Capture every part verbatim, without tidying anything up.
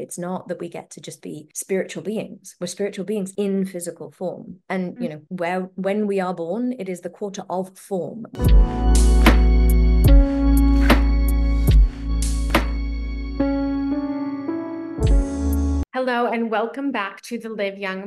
It's not that we get to just be spiritual beings. We're spiritual beings in physical form. And, you know, where when we are born, it is the quarter of form. Hello, and welcome back to the Live Young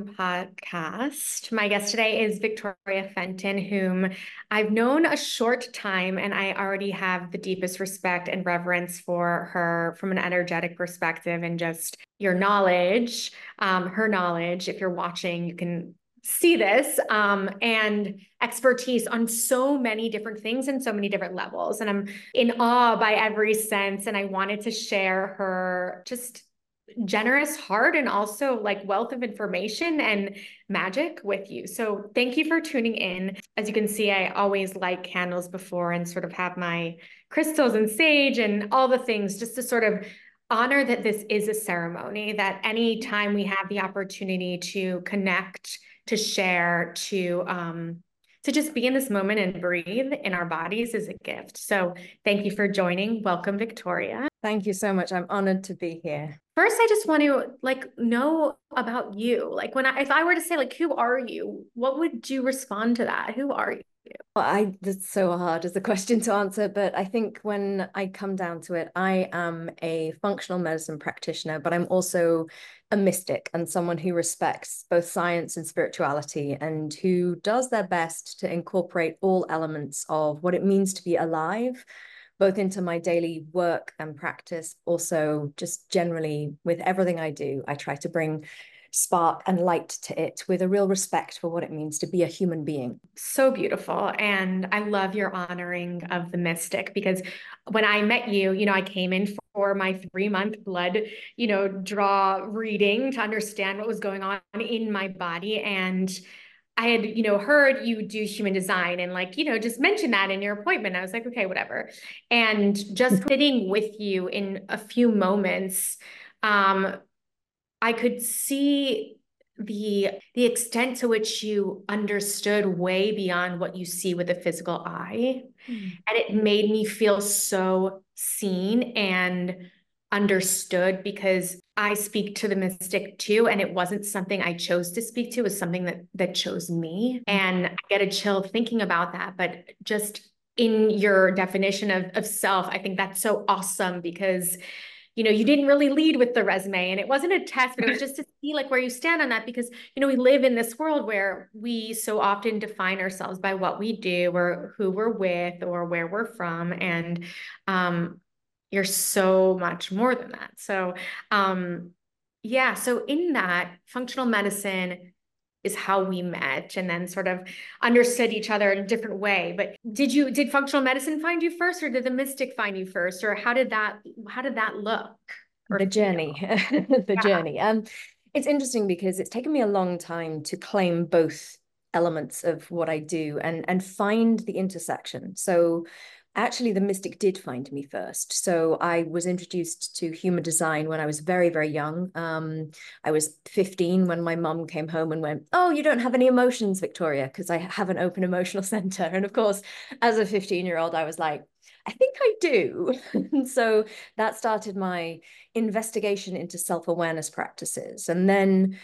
podcast. My guest today is Victoria Fenton, whom I've known a short time, and I already have the deepest respect and reverence for her from an energetic perspective and just your knowledge, um, her knowledge. If you're watching, you can see this, um, and expertise on so many different things and so many different levels. And I'm in awe by every sense, and I wanted to share her just generous heart and also like wealth of information and magic with you. So thank you for tuning in. As you can see, I always light candles before and sort of have my crystals and sage and all the things just to sort of honor that this is a ceremony, that any time we have the opportunity to connect, to share, to um to just be in this moment and breathe in our bodies is a gift. So thank you for joining. Welcome, Victoria. Thank you so much. I'm honored to be here. First, I just want to like know about you. Like when I, if I were to say like, who are you? What would you respond to that? Who are you? Well, I, that's so hard as a question to answer, but I think when I come down to it, I am a functional medicine practitioner, but I'm also a mystic and someone who respects both science and spirituality and who does their best to incorporate all elements of what it means to be alive, both into my daily work and practice. Also, just generally with everything I do, I try to bring spark and light to it with a real respect for what it means to be a human being. So beautiful. And I love your honoring of the mystic because when I met you, you know, I came in for my three month blood, you know, draw reading to understand what was going on in my body. And I had, you know, heard you do human design and like, you know, just mention that in your appointment. I was like, okay, whatever. And just sitting with you in a few moments, um, I could see the the extent to which you understood way beyond what you see with the physical eye. Mm. And it made me feel so seen and understood because I speak to the mystic too. And it wasn't something I chose to speak to, it was something that that chose me. And I get a chill thinking about that. But just in your definition of, of self, I think that's so awesome because you know, you didn't really lead with the resume and it wasn't a test, but it was just to see like where you stand on that because, you know, we live in this world where we so often define ourselves by what we do or who we're with or where we're from. And um, you're so much more than that. So um, yeah, so in that functional medicine is how we met and then sort of understood each other in a different way. But did you, did functional medicine find you first or did the mystic find you first? Or how did that, how did that look? The journey, the Yeah. journey. Um, it's interesting because it's taken me a long time to claim both elements of what I do and, and find the intersection. So actually the mystic did find me first. So I was introduced to human design when I was very, very young. Um, I was fifteen when my mum came home and went, "Oh, you don't have any emotions, Victoria," because I have an open emotional center. And of course, as a fifteen year old, I was like, I think I do. And so that started my investigation into self-awareness practices. And then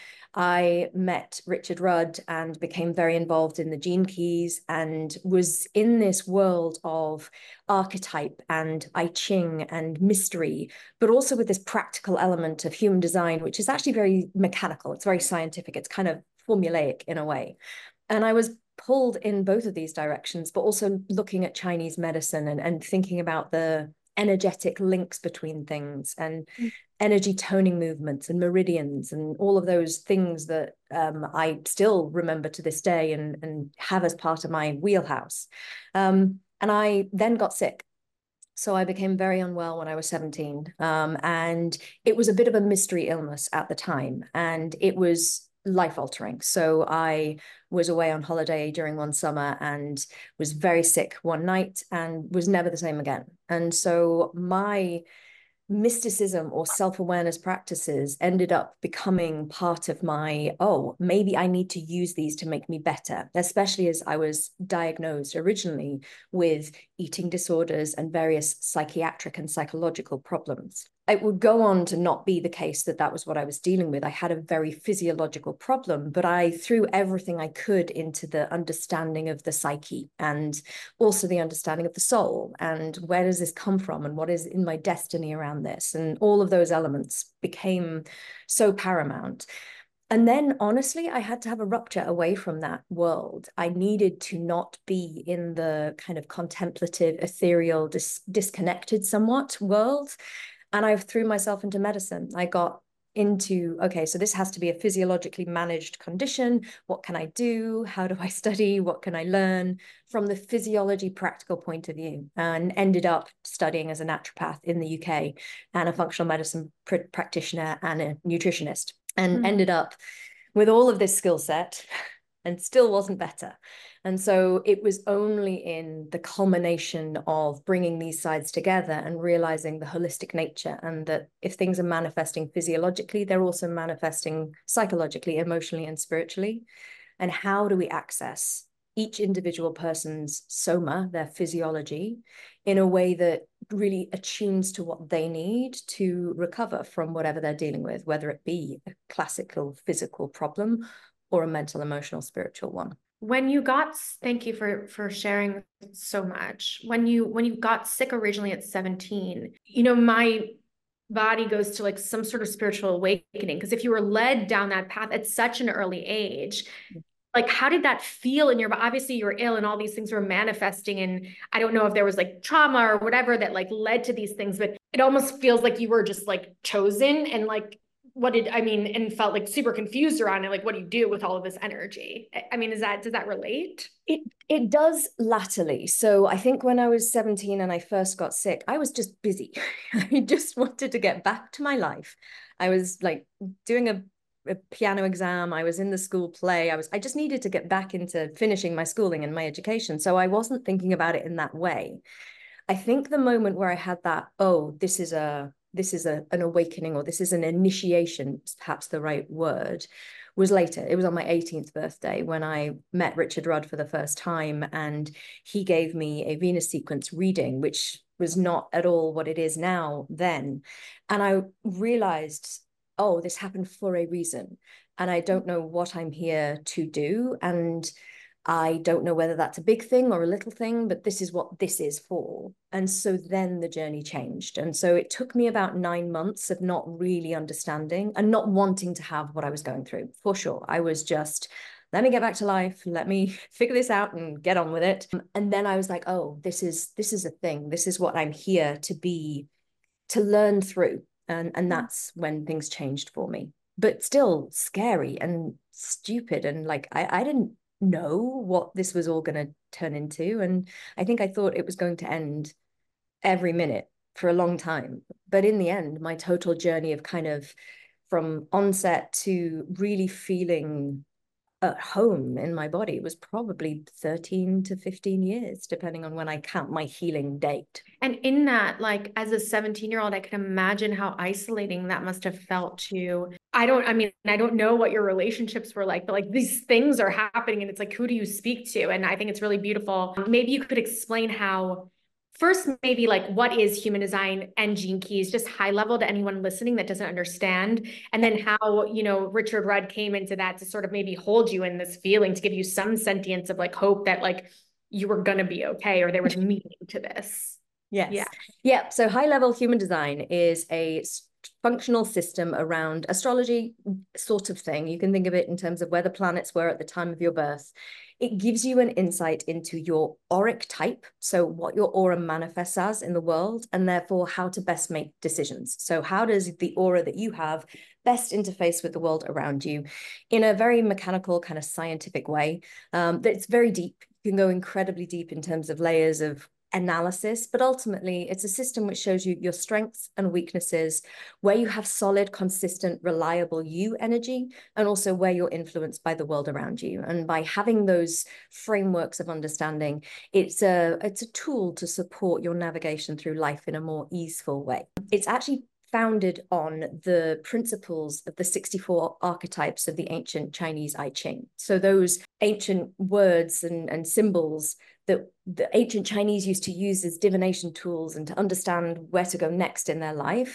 I met Richard Rudd and became very involved in the Gene Keys and was in this world of archetype and I Ching and mystery, but also with this practical element of human design, which is actually very mechanical. It's very scientific. It's kind of formulaic in a way. And I was pulled in both of these directions, but also looking at Chinese medicine and, and thinking about the energetic links between things and mm. energy toning movements and meridians and all of those things that um, I still remember to this day and, and have as part of my wheelhouse. Um, and I then got sick. So I became very unwell when I was seventeen. Um, and it was a bit of a mystery illness at the time. And it was life altering. So I was away on holiday during one summer and was very sick one night and was never the same again. And so my mysticism or self-awareness practices ended up becoming part of my, oh, maybe I need to use these to make me better, especially as I was diagnosed originally with eating disorders and various psychiatric and psychological problems. it would go on to not be the case that that was what I was dealing with. I had a very physiological problem, but I threw everything I could into the understanding of the psyche and also the understanding of the soul and where does this come from and what is in my destiny around this. And all of those elements became so paramount. And then, honestly, I had to have a rupture away from that world. I needed to not be in the kind of contemplative, ethereal, dis disconnected somewhat world. And I threw myself into medicine. I got into, okay, so this has to be a physiologically managed condition. What can I do? How do I study? What can I learn from the physiology practical point of view? And ended up studying as a naturopath in the U K and a functional medicine pr practitioner and a nutritionist, and mm-hmm. ended up with all of this skill set and still wasn't better. And so it was only in the culmination of bringing these sides together and realizing the holistic nature, and that if things are manifesting physiologically, they're also manifesting psychologically, emotionally, and spiritually. And how do we access each individual person's soma, their physiology, in a way that really attunes to what they need to recover from whatever they're dealing with, whether it be a classical physical problem or a mental, emotional, spiritual one. When you got, thank you for for sharing so much. When you when you got sick originally at seventeen, you know, my body goes to like some sort of spiritual awakening, because if you were led down that path at such an early age, like, how did that feel in your body? Obviously you were ill and all these things were manifesting, and I don't know if there was like trauma or whatever that like led to these things, but it almost feels like you were just like chosen, and like, what did, I mean, and felt like super confused around it. Like, what do you do with all of this energy? I mean, is that, does that relate? It, it does latterly. So I think when I was seventeen and I first got sick, I was just busy. I just wanted to get back to my life. I was like doing a, a piano exam. I was in the school play. I was, I just needed to get back into finishing my schooling and my education. So I wasn't thinking about it in that way. I think the moment where I had that, oh, this is a, this is a, an awakening, or this is an initiation, perhaps the right word, was later. It was on my eighteenth birthday when I met Richard Rudd for the first time, and he gave me a Venus sequence reading, which was not at all what it is now then. And I realized, oh, this happened for a reason, and I don't know what I'm here to do. And I don't know whether that's a big thing or a little thing, but this is what this is for. And so then the journey changed. And so it took me about nine months of not really understanding and not wanting to have what I was going through, for sure. I was just, let me get back to life. Let me figure this out and get on with it. And then I was like, oh, this is, this is a thing. This is what I'm here to be, to learn through. And, and that's when things changed for me, but still scary and stupid. And like, I, I didn't know what this was all going to turn into. And I think I thought it was going to end every minute for a long time. But in the end, my total journey of kind of from onset to really feeling at home in my body was probably thirteen to fifteen years, depending on when I count my healing date. And in that, like, as a seventeen year old, I can imagine how isolating that must have felt to, I don't, I mean, I don't know what your relationships were like, but like these things are happening and it's like, who do you speak to? And I think it's really beautiful. Maybe you could explain how, first, maybe like, what is human design and Gene Keys, just high level to anyone listening that doesn't understand. And then how, you know, Richard Rudd came into that to sort of maybe hold you in this feeling, to give you some sentience of like hope that like you were going to be okay, or there was meaning to this. Yes. Yeah. Yeah. So high level human design is a functional system around astrology sort of thing. You can think of it in terms of where the planets were at the time of your birth. It gives you an insight into your auric type, so what your aura manifests as in the world, and therefore how to best make decisions. So how does the aura that you have best interface with the world around you in a very mechanical kind of scientific way um, that's very deep. You can go incredibly deep in terms of layers of analysis, but ultimately it's a system which shows you your strengths and weaknesses, where you have solid, consistent, reliable you energy, and also where you're influenced by the world around you. And by having those frameworks of understanding, it's a, it's a tool to support your navigation through life in a more easeful way. It's actually founded on the principles of the sixty-four archetypes of the ancient Chinese I Ching. So those ancient words and, and symbols that the ancient Chinese used to use as divination tools and to understand where to go next in their life,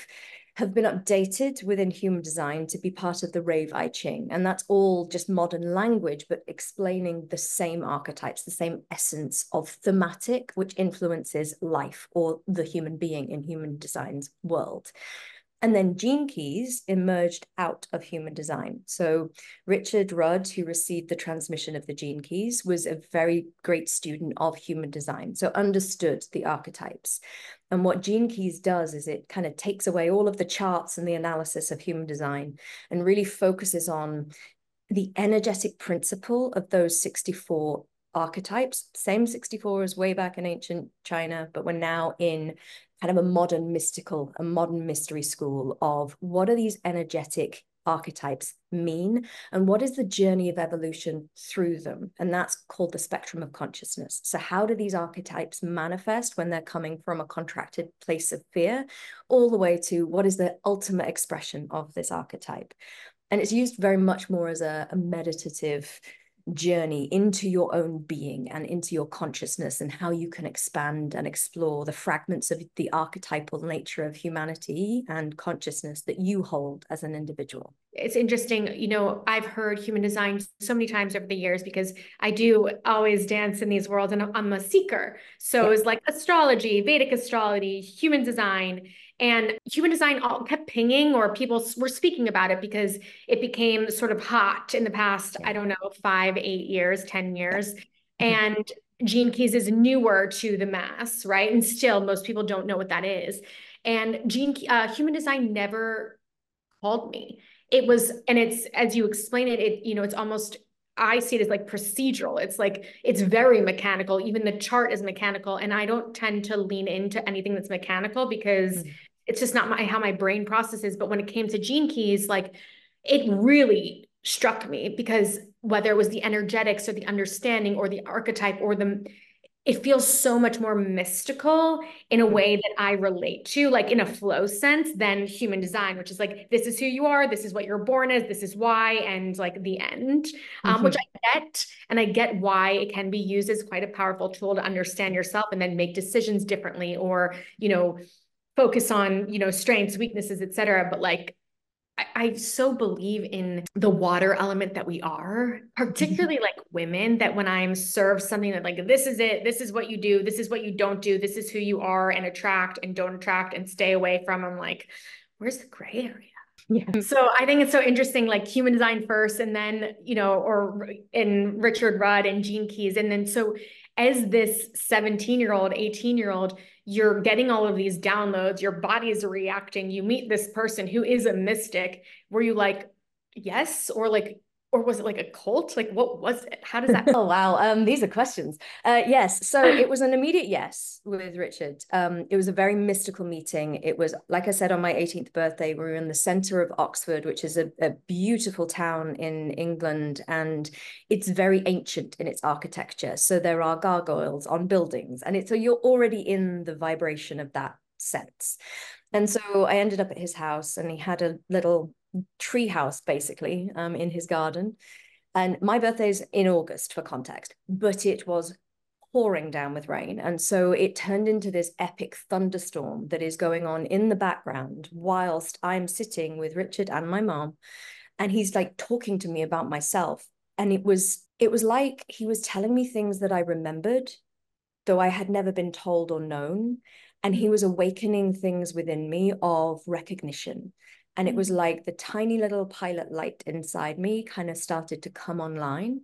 have been updated within human design to be part of the Rave I Ching. And that's all just modern language, but explaining the same archetypes, the same essence of thematic, which influences life or the human being in human design's world. And then Gene Keys emerged out of human design. So Richard Rudd, who received the transmission of the Gene Keys, was a very great student of human design, so understood the archetypes. And what Gene Keys does is it kind of takes away all of the charts and the analysis of human design and really focuses on the energetic principle of those sixty-four archetypes, same sixty-four as way back in ancient China, but we're now in kind of a modern mystical, a modern mystery school of what are these energetic archetypes mean and what is the journey of evolution through them. And that's called the spectrum of consciousness. So how do these archetypes manifest when they're coming from a contracted place of fear all the way to what is the ultimate expression of this archetype? And it's used very much more as a, a meditative journey into your own being and into your consciousness and how you can expand and explore the fragments of the archetypal nature of humanity and consciousness that you hold as an individual. It's interesting, you know, I've heard human design so many times over the years because I do always dance in these worlds and I'm a seeker. So yeah. It's like astrology, Vedic astrology, human design. And human design all kept pinging, or people were speaking about it because it became sort of hot in the past, yeah. I don't know, five, eight years, ten years. Yeah. And Gene Keys is newer to the mass, right? And still, most people don't know what that is. And Gene, uh, human design never called me. It was, and it's, as you explain it, it, you know, it's almost, I see it as like procedural. It's like, it's very mechanical. Even the chart is mechanical. And I don't tend to lean into anything that's mechanical because mm-hmm. it's just not my, how my brain processes. But when it came to Gene Keys, like it really struck me because whether it was the energetics or the understanding or the archetype or the, it feels so much more mystical in a way that I relate to, like in a flow sense, than human design, which is like, this is who you are, this is what you're born as, this is why, and like the end, um, mm-hmm. which I get. And I get why it can be used as quite a powerful tool to understand yourself and then make decisions differently, or, you know, focus on, you know, strengths, weaknesses, et cetera. But like, I so believe in the water element that we are, particularly like women, that when I'm served something that like, this is it, this is what you do, this is what you don't do, this is who you are, and attract and don't attract and stay away from, I'm like, where's the gray area? Yeah. So I think it's so interesting, like human design first, and then, you know, or in Richard Rudd and Gene Keys. And then so as this seventeen year old, eighteen year old, you're getting all of these downloads, your body is reacting, you meet this person who is a mystic. Were you like, yes? Or like, or was it like a cult? Like, what was it? How does that? Oh, wow. Um, these are questions. Uh, yes. So it was an immediate yes with Richard. Um, it was a very mystical meeting. It was, like I said, on my eighteenth birthday, we were in the center of Oxford, which is a, a beautiful town in England. And it's very ancient in its architecture. So there are gargoyles on buildings. And it's, so you're already in the vibration of that sense. And so I ended up at his house, and he had a little tree house basically um, in his garden. And my birthday's in August for context, but it was pouring down with rain. And so it turned into this epic thunderstorm that is going on in the background whilst I'm sitting with Richard and my mom. And he's like talking to me about myself. And it was, it was like he was telling me things that I remembered, though I had never been told or known. And he was awakening things within me of recognition. And it was like the tiny little pilot light inside me kind of started to come online.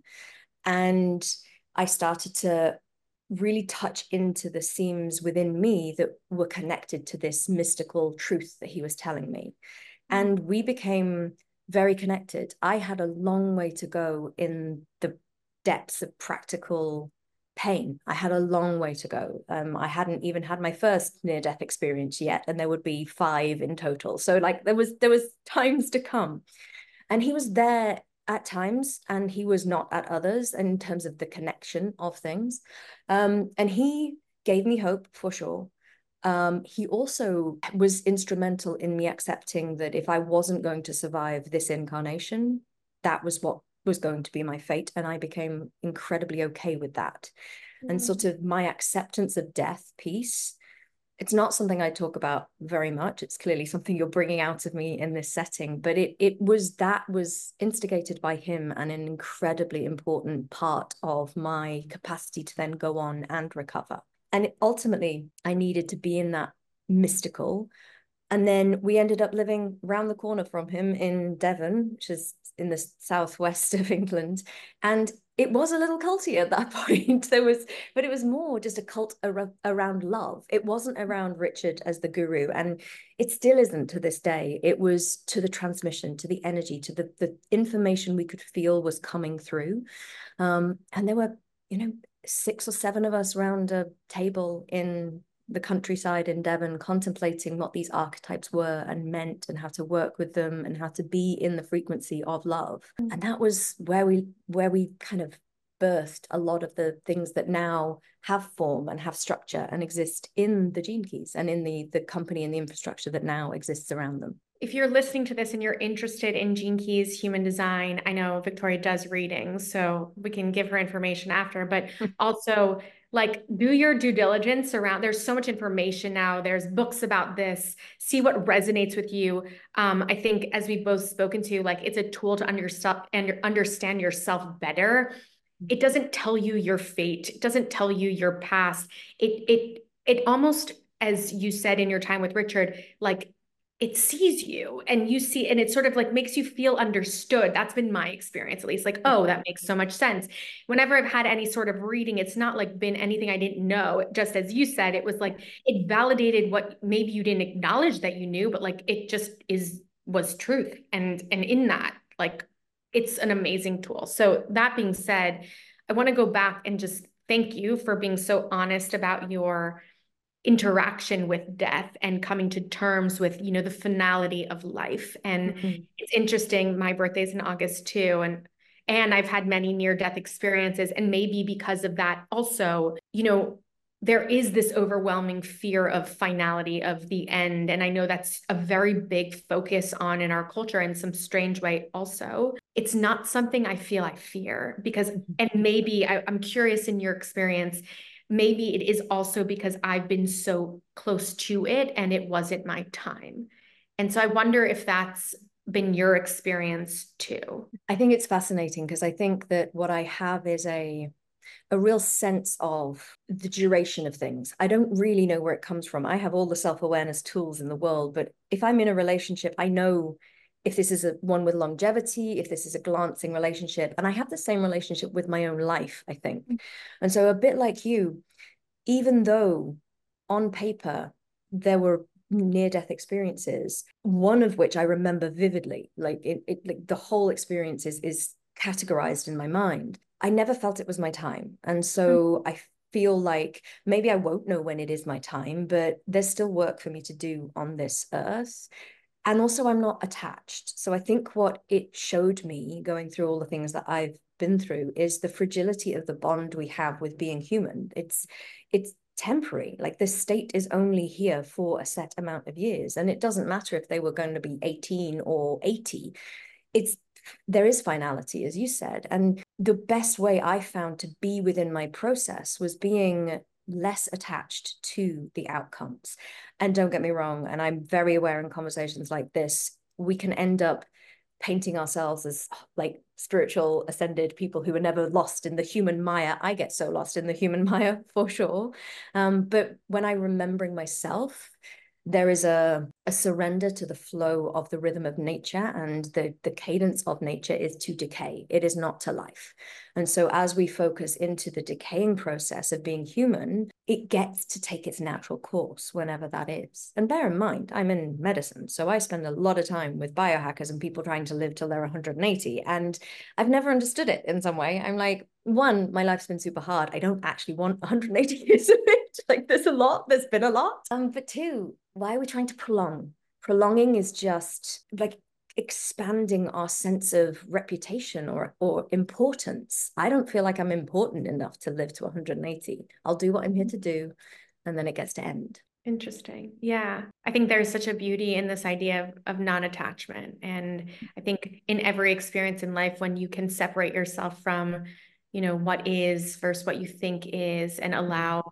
And I started to really touch into the seams within me that were connected to this mystical truth that he was telling me. And we became very connected. I had a long way to go in the depths of practical pain. I had a long way to go. Um, I hadn't even had my first near-death experience yet, and there would be five in total. So like there was there was times to come. And he was there at times, and he was not at others in terms of the connection of things. Um, and he gave me hope for sure. Um, he also was instrumental in me accepting that if I wasn't going to survive this incarnation, that was what was going to be my fate. And I became incredibly okay with that. Mm-hmm. And sort of my acceptance of death piece It's not something I talk about very much. It's clearly something you're bringing out of me in this setting, but it it was that was instigated by him and an incredibly important part of my capacity to then go on and recover. And ultimately, I needed to be in that mystical. And then we ended up living round the corner from him in Devon, which is in the southwest of England. And it was a little culty at that point. There was, but it was more just a cult ar- around love. It wasn't around Richard as the guru, and it still isn't to this day. It was to the transmission, to the energy, to the the information we could feel was coming through. Um, and there were, you know, six or seven of us around a table in the countryside in Devon, contemplating what these archetypes were and meant, and how to work with them, and how to be in the frequency of love. And that was where we where we kind of birthed a lot of the things that now have form and have structure and exist in the Gene Keys and in the the company and the infrastructure that now exists around them. If you're listening to this and you're interested in Gene Keys human design, I know Victoria does readings, so we can give her information after, but also like do your due diligence around, there's so much information now. There's books about this, see what resonates with you. Um, I think as we've both spoken to, like it's a tool to understand and understand yourself better. It doesn't tell you your fate. It doesn't tell you your past. It, it, it almost, as you said in your time with Richard, like it sees you and you see, and it sort of like makes you feel understood. That's been my experience, at least, like, oh, that makes so much sense. Whenever I've had any sort of reading, it's not like been anything I didn't know. Just as you said, it was like, it validated what maybe you didn't acknowledge that you knew, but like, it just is, was truth. And, and in that, like, it's an amazing tool. So that being said, I want to go back and just thank you for being so honest about your interaction with death and coming to terms with, you know, the finality of life. And mm-hmm. It's interesting, my birthday's in August too. And and I've had many near-death experiences. And maybe because of that also, you know, there is this overwhelming fear of finality of the end. And I know that's a very big focus on in our culture in some strange way also. It's not something I feel I fear because, mm-hmm. and maybe I, I'm curious in your experience, maybe it is also because I've been so close to it and it wasn't my time. And so I wonder if that's been your experience too. I think it's fascinating because I think that what I have is a a real sense of the duration of things. I don't really know where it comes from. I have all the self-awareness tools in the world, but if I'm in a relationship, I know if this is a one with longevity, if this is a glancing relationship, and I have the same relationship with my own life, I think. Mm-hmm. And so a bit like you, even though on paper there were near-death experiences, one of which I remember vividly, like it, it like the whole experience is, is categorized in my mind. I never felt it was my time. And so mm-hmm. I feel like maybe I won't know when it is my time, but there's still work for me to do on this earth. And also I'm not attached. So I think what it showed me going through all the things that I've been through is the fragility of the bond we have with being human. It's, it's temporary. Like this state is only here for a set amount of years. And it doesn't matter if they were going to be eighteen or eighty. It's, there is finality, as you said. And the best way I found to be within my process was being less attached to the outcomes. And don't get me wrong, and I'm very aware in conversations like this, we can end up painting ourselves as like spiritual ascended people who are never lost in the human mire. I get so lost in the human mire for sure. Um, but when I'm remembering myself, there is a, a surrender to the flow of the rhythm of nature, and the, the cadence of nature is to decay. It is not to life. And so as we focus into the decaying process of being human, it gets to take its natural course whenever that is. And bear in mind, I'm in medicine, so I spend a lot of time with biohackers and people trying to live till they're one hundred eighty. And I've never understood it in some way. I'm like, one, my life's been super hard. I don't actually want one hundred eighty years of it. Like there's a lot, there's been a lot. Um, but two, why are we trying to prolong? Prolonging is just like expanding our sense of reputation or, or importance. I don't feel like I'm important enough to live to one hundred eighty. I'll do what I'm here to do, and then it gets to end. Interesting. Yeah. I think there's such a beauty in this idea of, of non-attachment. And I think in every experience in life, when you can separate yourself from, you know, what is versus what you think is and allow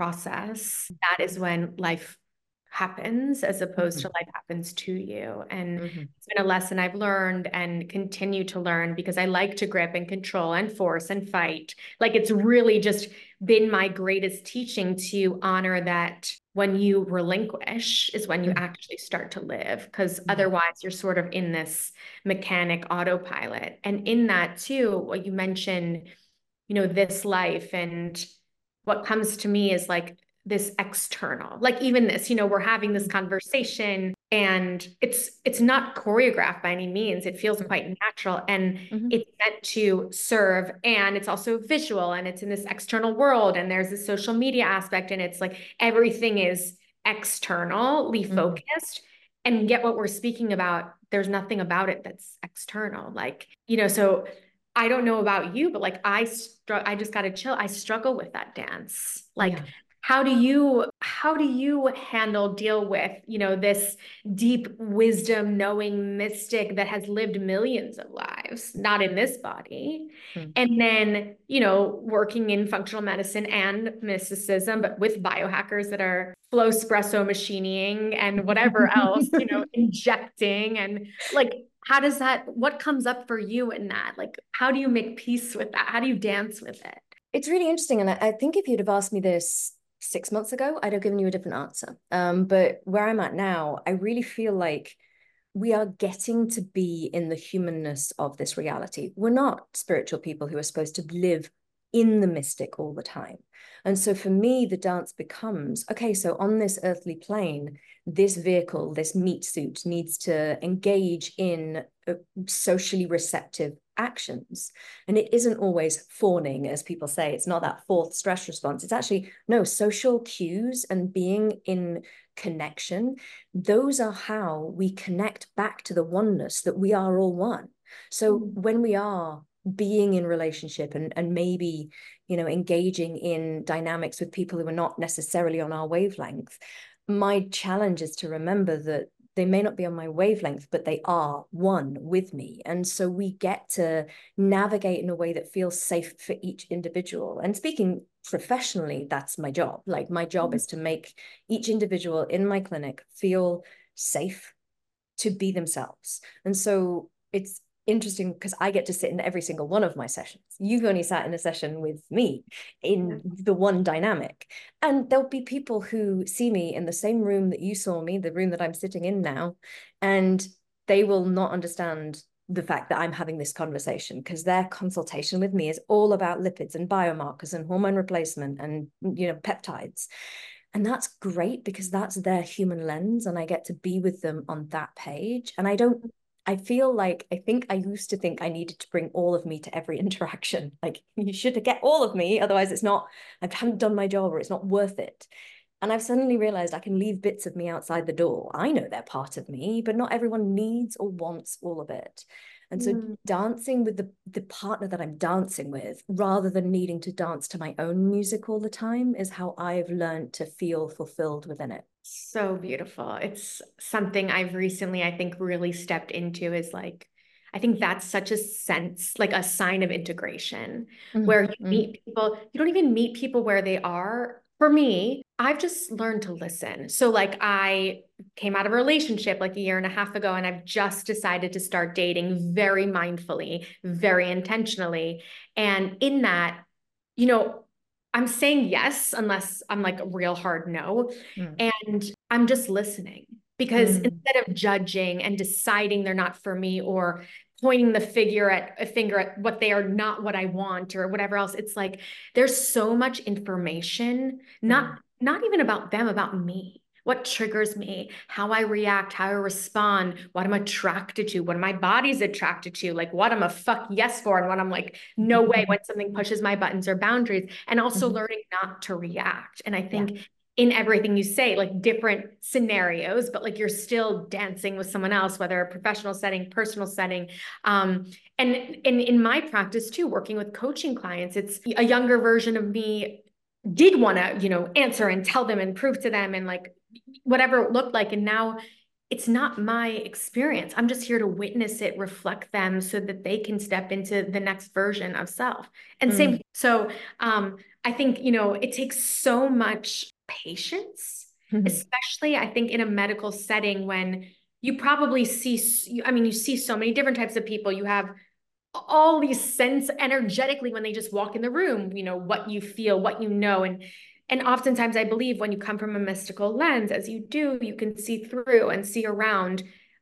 process, that is when life happens as opposed Mm-hmm. to life happens to you. And Mm-hmm. it's been a lesson I've learned and continue to learn because I like to grip and control and force and fight. Like it's really just been my greatest teaching to honor that when you relinquish is when you Mm-hmm. actually start to live, because Yeah. otherwise you're sort of in this mechanic autopilot. And in that too, what you mentioned, you know, this life, and what comes to me is like this external, like even this, you know, we're having this conversation and it's it's not choreographed by any means. It feels quite natural and Mm-hmm. it's meant to serve, and it's also visual and it's in this external world and there's this social media aspect and it's like everything is externally focused. And yet what we're speaking about, there's nothing about it that's external. Like, you know, so I don't know about you, but like I str- I just got to chill. I struggle with that dance. Like, Yeah. how do you how do you handle, deal with, you know, this deep wisdom knowing mystic that has lived millions of lives, not in this body, Mm. and then, you know, working in functional medicine and mysticism, but with biohackers that are flow espresso machining and whatever else, you know, injecting and like, how does that, what comes up for you in that? Like, how do you make peace with that? How do you dance with it? It's really interesting. And I, I think if you'd have asked me this six months ago, I'd have given you a different answer. Um, but where I'm at now, I really feel like we are getting to be in the humanness of this reality. We're not spiritual people who are supposed to live in the mystic all the time. And so for me, the dance becomes, okay, so on this earthly plane, this vehicle, this meat suit needs to engage in uh, socially receptive actions. And it isn't always fawning, as people say. It's not that fourth stress response. It's actually, no, social cues and being in connection. Those are how we connect back to the oneness that we are all one. So Mm. when we are being in relationship and, and maybe, you know, engaging in dynamics with people who are not necessarily on our wavelength, my challenge is to remember that they may not be on my wavelength, but they are one with me. And so we get to navigate in a way that feels safe for each individual. And speaking professionally, that's my job. Like my job is to make each individual in my clinic feel safe to be themselves. And so it's interesting because I get to sit in every single one of my sessions. You've only sat in a session with me in the one dynamic. And there'll be people who see me in the same room that you saw me, the room that I'm sitting in now, and they will not understand the fact that I'm having this conversation because their consultation with me is all about lipids and biomarkers and hormone replacement and, you know, peptides. And that's great because that's their human lens and I get to be with them on that page. And I don't, I feel like, I think I used to think I needed to bring all of me to every interaction. Like you should get all of me, otherwise it's not, I haven't done my job or it's not worth it. And I've suddenly realized I can leave bits of me outside the door. I know they're part of me, but not everyone needs or wants all of it. And so Mm. dancing with the, the partner that I'm dancing with, rather than needing to dance to my own music all the time, is how I've learned to feel fulfilled within it. So beautiful. It's something I've recently, I think, really stepped into is like, I think that's such a sense, like a sign of integration, where you Mm-hmm. meet people, you don't even meet people where they are. For me, I've just learned to listen. So, like, I came out of a relationship like a year and a half ago, and I've just decided to start dating very mindfully, very intentionally. And in that, you know, I'm saying yes, unless I'm like a real hard no. Mm. And I'm just listening because Mm. instead of judging and deciding they're not for me or pointing the figure at a finger at what they are not what I want or whatever else, it's like there's so much information, not Mm. not even about them, about me. What triggers me, how I react, how I respond, what I'm attracted to, what my body's attracted to, like what I'm a fuck yes for, and what I'm like, no way when something pushes my buttons or boundaries, and also Mm-hmm. learning not to react. And I think Yeah. in everything you say, like different scenarios, but like you're still dancing with someone else, whether a professional setting, personal setting. Um, and in, in my practice too, working with coaching clients, it's a younger version of me did want to, you know, answer and tell them and prove to them and like whatever it looked like. And now it's not my experience. I'm just here to witness it, reflect them so that they can step into the next version of self. And Mm. same, so um, I think, you know, it takes so much patience, especially I think in a medical setting when you probably see, I mean, you see so many different types of people. You have all these sense energetically when they just walk in the room, you know, what you feel, what you know. And and oftentimes I believe when you come from a mystical lens, as you do, you can see through and see around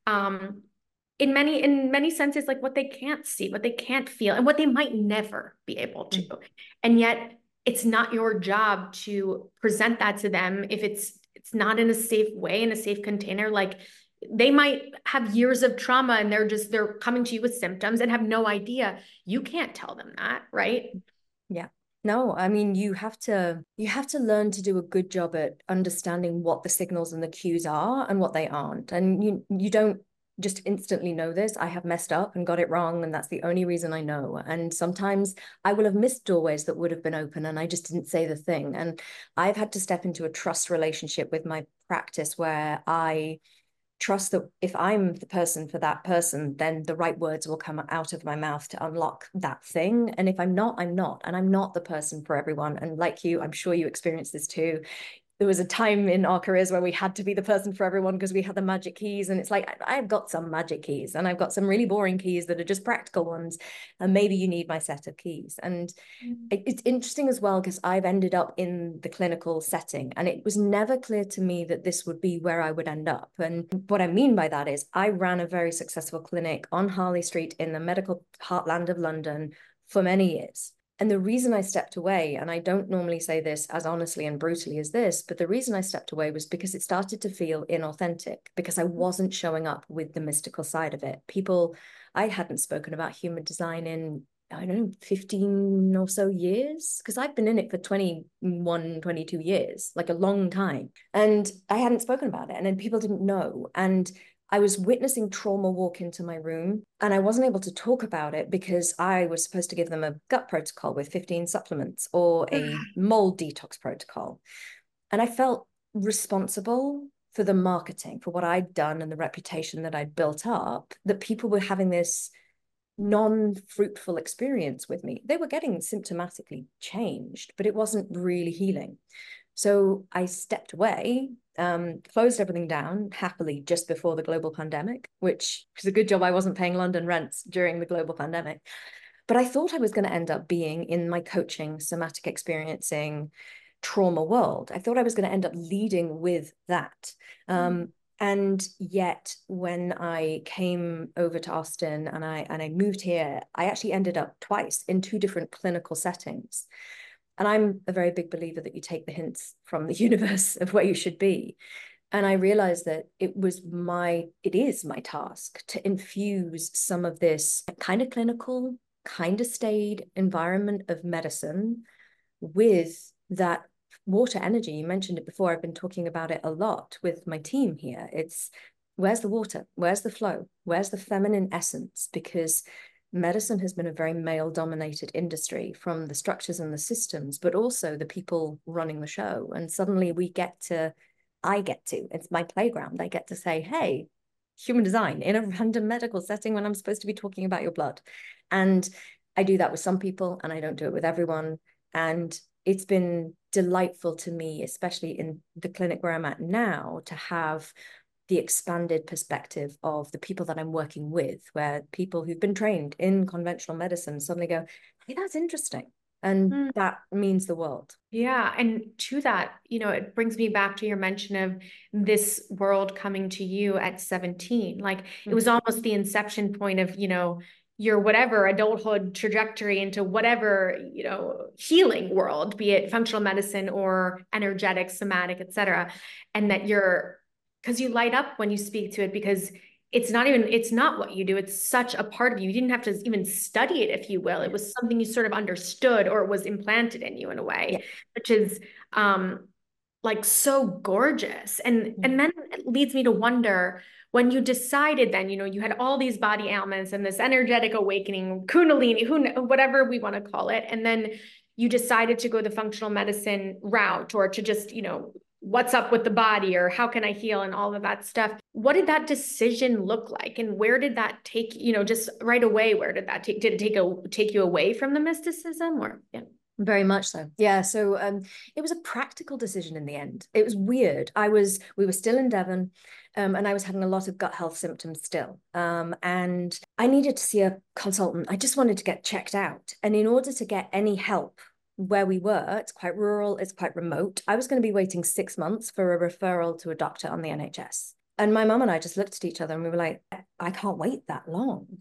um, in many, in many senses, like what they can't see, what they can't feel, and what they might never be able to. Mm. And yet it's not your job to present that to them if it's it's not in a safe way, in a safe container. Like they might have years of trauma and they're just, they're coming to you with symptoms and have no idea. You can't tell them that, right? Yeah. No, I mean, you have to you have to learn to do a good job at understanding what the signals and the cues are and what they aren't. And you you don't just instantly know this. I have messed up and got it wrong, and that's the only reason I know. And sometimes I will have missed doorways that would have been open and I just didn't say the thing. And I've had to step into a trust relationship with my practice where I trust that if I'm the person for that person, then the right words will come out of my mouth to unlock that thing. And if I'm not, I'm not. And I'm not the person for everyone. And like you, I'm sure you experienced this too. There was a time in our careers where we had to be the person for everyone because we had the magic keys. And it's like, I've got some magic keys and I've got some really boring keys that are just practical ones. And maybe you need my set of keys. And it's interesting as well, because I've ended up in the clinical setting and it was never clear to me that this would be where I would end up. And what I mean by that is I ran a very successful clinic on Harley Street in the medical heartland of London for many years. And the reason I stepped away, and I don't normally say this as honestly and brutally as this, but the reason I stepped away was because it started to feel inauthentic, because I wasn't showing up with the mystical side of it. People, I hadn't spoken about human design in, I don't know, fifteen or so years, because I've been in it for twenty-one, twenty-two years, like a long time. And I hadn't spoken about it, and then people didn't know. And I was witnessing trauma walk into my room and I wasn't able to talk about it because I was supposed to give them a gut protocol with fifteen supplements or a mold detox protocol. And I felt responsible for the marketing, for what I'd done and the reputation that I'd built up, that people were having this non-fruitful experience with me. They were getting symptomatically changed, but it wasn't really healing. So I stepped away, um, closed everything down happily just before the global pandemic, which was a good job I wasn't paying London rents during the global pandemic. But I thought I was going to end up being in my coaching, somatic experiencing, trauma world. I thought I was going to end up leading with that. Um, mm. And yet when I came over to Austin and I, and I moved here, I actually ended up twice in two different clinical settings. And I'm a very big believer that you take the hints from the universe of where you should be. And I realized that it was my, it is my task to infuse some of this kind of clinical, kind of staid environment of medicine with that water energy. You mentioned it before. I've been talking about it a lot with my team here. It's where's the water? Where's the flow? Where's the feminine essence? Because medicine has been a very male-dominated industry, from the structures and the systems, but also the people running the show. And suddenly we get to, I get to, it's my playground. I get to say, hey, human design in a random medical setting when I'm supposed to be talking about your blood. And I do that with some people and I don't do it with everyone. And it's been delightful to me, especially in the clinic where I'm at now, to have the expanded perspective of the people that I'm working with, where people who've been trained in conventional medicine suddenly go, hey, that's interesting. And mm. that means the world. Yeah. And to that, you know, it brings me back to your mention of this world coming to you at seventeen. Like mm-hmm. It was almost the inception point of, you know, your whatever adulthood trajectory into whatever, you know, healing world, be it functional medicine or energetic, somatic, et cetera. And that you're, because you light up when you speak to it, because it's not even, it's not what you do. It's such a part of you. You didn't have to even study it, if you will. It was something you sort of understood, or it was implanted in you in a way, yeah. which is um, like so gorgeous. And, mm-hmm. and then it leads me to wonder, when you decided then, you know, you had all these body ailments and this energetic awakening, Kundalini, who, whatever we want to call it. And then you decided to go the functional medicine route, or to just, you know, what's up with the body, or how can I heal, and all of that stuff. what did that decision look like? And where did that take, you know, just right away, where did that take, did it take a, take you away from the mysticism or, yeah? Very much so. Yeah. So um, it was a practical decision in the end. It was weird. I was, we were still in Devon, um, and I was having a lot of gut health symptoms still. Um, and I needed to see a consultant. I just wanted to get checked out. And in order to get any help where we were, it's quite rural, it's quite remote. I was going to be waiting six months for a referral to a doctor on the N H S. And my mum and I just looked at each other and we were like, I can't wait that long.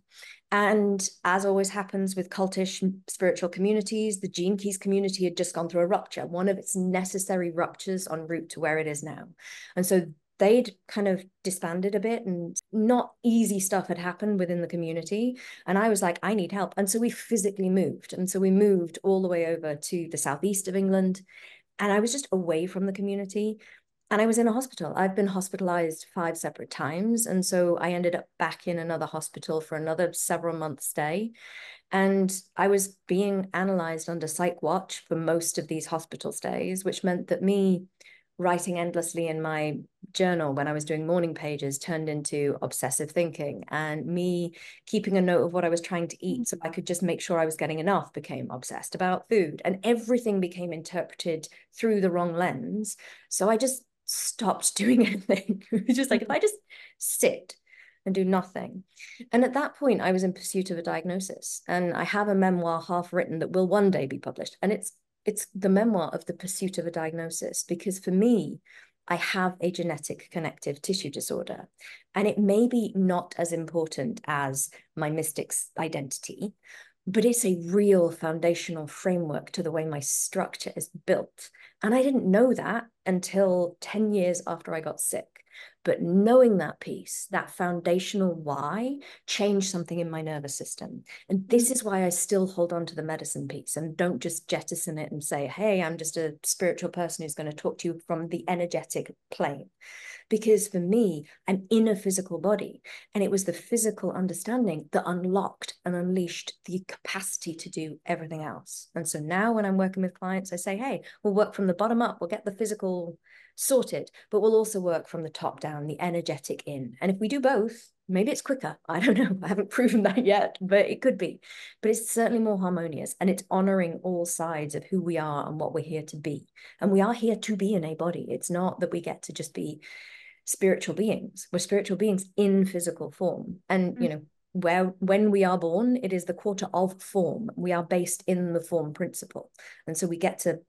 And as always happens with cultish spiritual communities, the Gene Keys community had just gone through a rupture, one of its necessary ruptures en route to where it is now. And so they'd kind of disbanded a bit and not easy stuff had happened within the community. And I was like, I need help. And so we physically moved. And so we moved all the way over to the southeast of England. And I was just away from the community. And I was in a hospital. I've been hospitalized five separate times. And so I ended up back in another hospital for another several month stay. And I was being analyzed under psych watch for most of these hospital stays, which meant that me writing endlessly in my journal when I was doing morning pages turned into obsessive thinking, and me keeping a note of what I was trying to eat so I could just make sure I was getting enough became obsessed about food, and everything became interpreted through the wrong lens. So I just stopped doing anything. It was just like, if I just sit and do nothing. And at that point, I was in pursuit of a diagnosis. And I have a memoir half written that will one day be published. And it's it's the memoir of the pursuit of a diagnosis, because for me, I have a genetic connective tissue disorder. And it may be not as important as my mystic's identity, but it's a real foundational framework to the way my structure is built. And I didn't know that until ten years after I got sick. But knowing that piece, that foundational why, changed something in my nervous system. And this is why I still hold on to the medicine piece and don't just jettison it and say, hey, I'm just a spiritual person who's going to talk to you from the energetic plane. Because for me, I'm in a physical body. And it was the physical understanding that unlocked and unleashed the capacity to do everything else. And so now when I'm working with clients, I say, hey, we'll work from the bottom up. We'll get the physical sorted, but we'll also work from the top down, the energetic in. And if we do both, maybe it's quicker. I don't know. I haven't proven that yet, but it could be. But it's certainly more harmonious, and it's honoring all sides of who we are and what we're here to be. And we are here to be in a body. It's not that we get to just be spiritual beings. We're spiritual beings in physical form. And, you know, where when we are born, it is the quarter of form. We are based in the form principle. And so we get to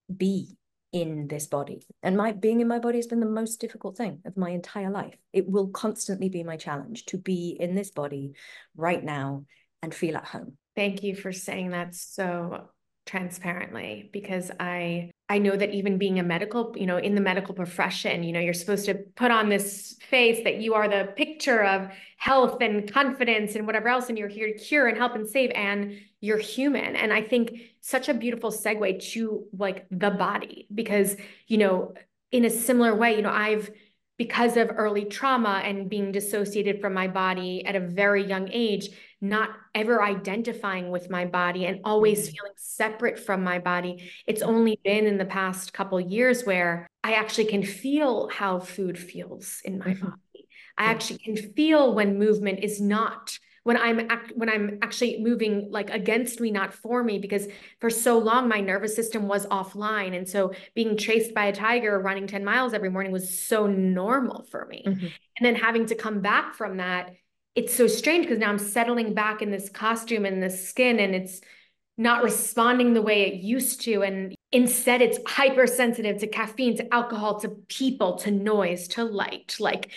be in this body. And my being in my body has been the most difficult thing of my entire life. It will constantly be my challenge to be in this body right now and feel at home. Thank you for saying that so transparently, because I I know that even being a medical, you know, in the medical profession, you know, you're supposed to put on this face that you are the picture of health and confidence and whatever else, and you're here to cure and help and save, and you're human. And I think such a beautiful segue to like the body, because, you know, in a similar way, you know, I've, because of early trauma and being dissociated from my body at a very young age, not ever identifying with my body and always feeling separate from my body. It's only been in the past couple of years where I actually can feel how food feels in my Mm-hmm. body. I actually can feel when movement is not, when I'm act, when I'm actually moving like against me, not for me, because for so long my nervous system was offline. And so being chased by a tiger running ten miles every morning was so normal for me. Mm-hmm. And then having to come back from that, it's so strange because now I'm settling back in this costume and this skin, and it's not responding the way it used to. And instead it's hypersensitive to caffeine, to alcohol, to people, to noise, to light, like,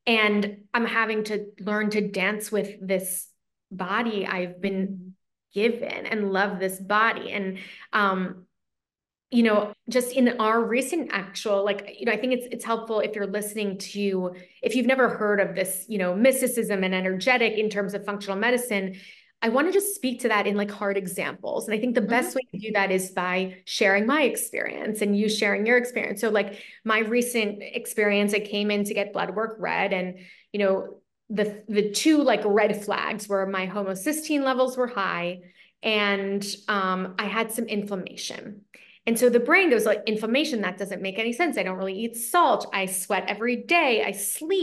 and I'm having to learn to dance with this body I've been given and love this body. And, um, you know, just in our recent actual, like, you know, I think it's it's helpful if you're listening to, if you've never heard of this, you know, mysticism and energetic in terms of functional medicine, I want to just speak to that in like hard examples. And I think the best way to do that is by sharing my experience and you sharing your experience. So like my recent experience, I came in to get blood work read, and, you know, the, the two like red flags were my homocysteine levels were high, and um, I had some inflammation. And so the brain goes like, inflammation, that doesn't make any sense. I don't really eat salt. I sweat every day. I sleep.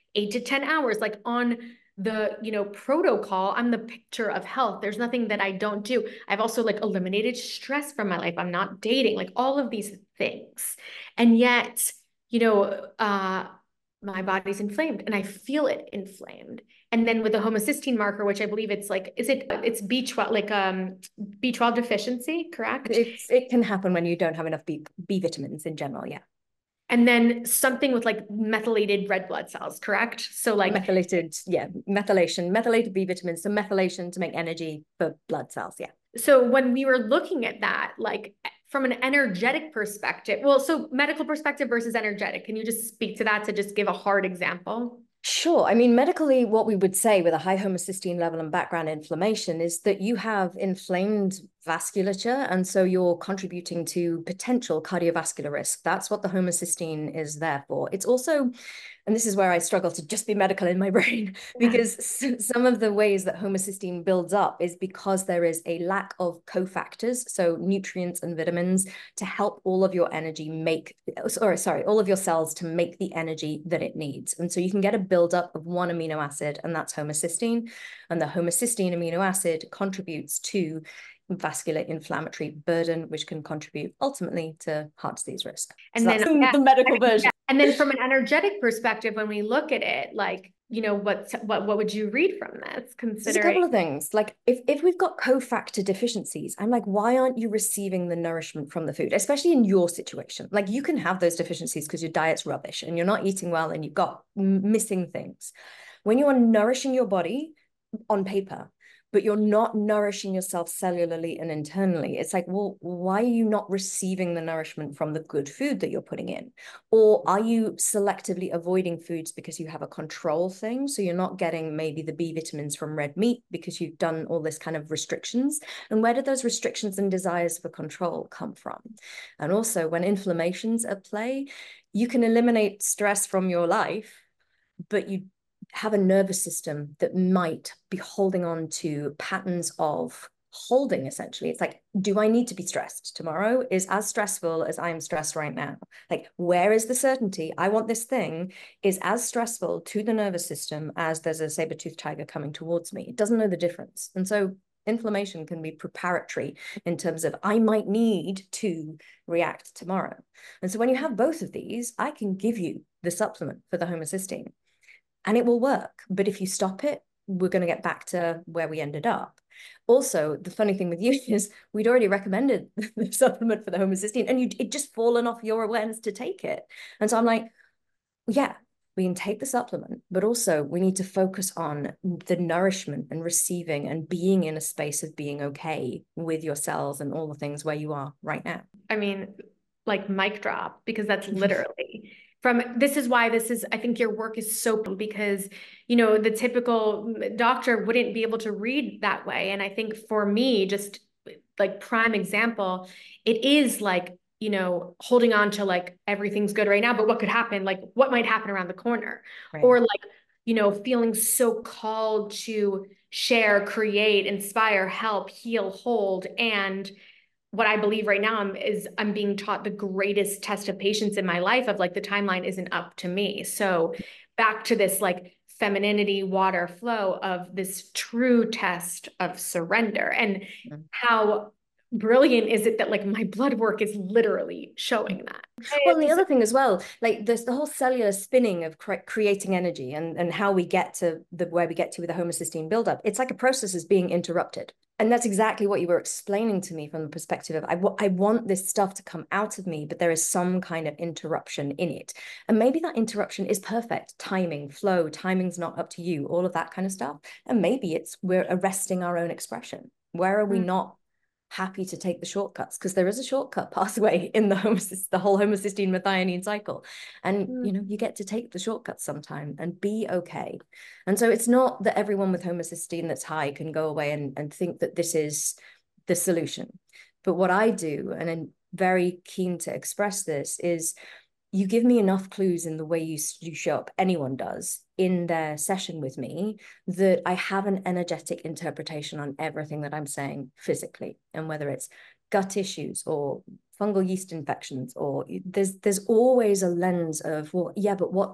eight to ten hours, like on the, you know, protocol. I'm the picture of health. There's nothing that I don't do. I've also like eliminated stress from my life. I'm not dating, like all of these things. And yet, you know, uh, my body's inflamed and I feel it inflamed. And then with the homocysteine marker, which I believe it's like, is it, it's B twelve, like um B twelve deficiency, correct? It's, it can happen when you don't have enough B, B vitamins in general, yeah. And then something with like methylated red blood cells, correct? So like methylated, yeah, methylation, methylated B vitamins, so methylation to make energy for blood cells, yeah. So when we were looking at that, like from an energetic perspective, well, so medical perspective versus energetic, can you just speak to that to just give a hard example? Sure. I mean, medically, what we would say with a high homocysteine level and background inflammation is that you have inflamed vasculature, and so you're contributing to potential cardiovascular risk. That's what the homocysteine is there for. It's also, and this is where I struggle to just be medical in my brain, because some of the ways that homocysteine builds up is because there is a lack of cofactors, so nutrients and vitamins, to help all of your energy make, or sorry, all of your cells to make the energy that it needs. And so you can get a buildup of one amino acid, and that's homocysteine. And the homocysteine amino acid contributes to vascular inflammatory burden, which can contribute ultimately to heart disease risk. And so then that's yeah, the medical version. Yeah. And then from an energetic perspective, when we look at it, like, you know, what what what would you read from this? Considering There's a couple of things. Like if, if we've got cofactor deficiencies, I'm like, why aren't you receiving the nourishment from the food, especially in your situation? Like you can have those deficiencies because your diet's rubbish and you're not eating well and you've got missing things. When you are nourishing your body on paper, but you're not nourishing yourself cellularly and internally, it's like, well, why are you not receiving the nourishment from the good food that you're putting in? Or are you selectively avoiding foods because you have a control thing? So you're not getting maybe the B vitamins from red meat because you've done all this kind of restrictions. And where do those restrictions and desires for control come from? And also when inflammation's at play, you can eliminate stress from your life, but you have a nervous system that might be holding on to patterns of holding, essentially. It's like, do I need to be stressed tomorrow? Is as stressful as I am stressed right now. Like, where is the certainty? I want this thing is as stressful to the nervous system as there's a saber-toothed tiger coming towards me. It doesn't know the difference. And so inflammation can be preparatory in terms of I might need to react tomorrow. And so when you have both of these, I can give you the supplement for the homocysteine. And it will work. But if you stop it, we're going to get back to where we ended up. Also, the funny thing with you is we'd already recommended the supplement for the homocysteine and you it just fallen off your awareness to take it. And so I'm like, yeah, we can take the supplement, but also we need to focus on the nourishment and receiving and being in a space of being okay with your cells and all the things where you are right now. I mean, like mic drop, because that's literally from, this is why this is, I think your work is so, because, you know, the typical doctor wouldn't be able to read that way. And I think for me, just like prime example, it is like, you know, holding on to like, everything's good right now, but what could happen? Like what might happen around the corner? Right. Or like, you know, feeling so called to share, create, inspire, help, heal, hold. And what I believe right now is I'm being taught the greatest test of patience in my life of like, the timeline isn't up to me. So back to this like femininity, water flow of this true test of surrender. And mm-hmm. how brilliant is it that like my blood work is literally showing that? Well, and the other thing as well, like there's the whole cellular spinning of cre creating energy and, and how we get to the where we get to with the homocysteine buildup. It's like a process is being interrupted. And that's exactly what you were explaining to me from the perspective of, I, I want this stuff to come out of me, but there is some kind of interruption in it. And maybe that interruption is perfect. Timing, flow, timing's not up to you, all of that kind of stuff. And maybe it's we're arresting our own expression. Where are we mm-hmm. not happy to take the shortcuts? Because there is a shortcut pathway in the homocysteine, the whole homocysteine methionine cycle. And, mm. you know, you get to take the shortcuts sometime and be okay. And so it's not that everyone with homocysteine that's high can go away and, and think that this is the solution. But what I do, and I'm very keen to express this, is you give me enough clues in the way you, you show up, anyone does, in their session with me, that I have an energetic interpretation on everything that I'm saying physically. And whether it's gut issues or fungal yeast infections, or there's, there's always a lens of, well, yeah, but what